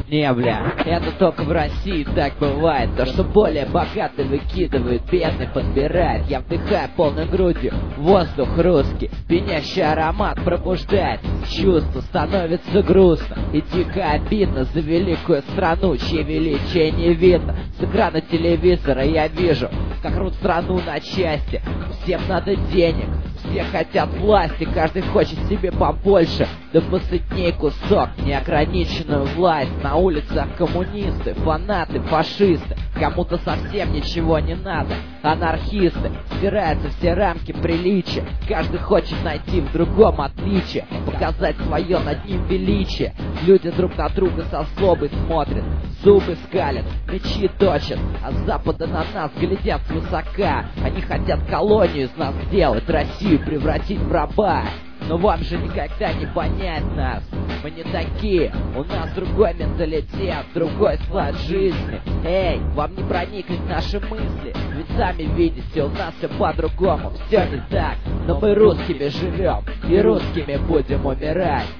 Не, бля, это только в России так бывает. То, что более богатый выкидывает, бедный подбирает. Я вдыхаю полной грудью воздух русский, пенящий аромат пробуждает. Чувство становится грустно и дико обидно за великую страну, чье величие не видно. С экрана телевизора я вижу, как рвут страну на части. Всем надо денег, все хотят власти, каждый хочет себе побольше, да посытней кусок, неограниченную власть. На улицах коммунисты, фанаты, фашисты, кому-то совсем ничего не надо, анархисты, стираются все рамки приличия, каждый хочет найти в другом отличие, показать свое над ним величие. Люди друг на друга со злобой смотрят, зубы скалят, мечи точат, а с запада на нас глядят свысока. Они хотят колонию из нас сделать, Россию превратить в раба. Но вам же никогда не понять нас, мы не такие, у нас другой менталитет, другой склад жизни. Эй, вам не проникнуть наши мысли, ведь сами видите, у нас все по-другому, все не так. Но мы русскими живем и русскими будем умирать.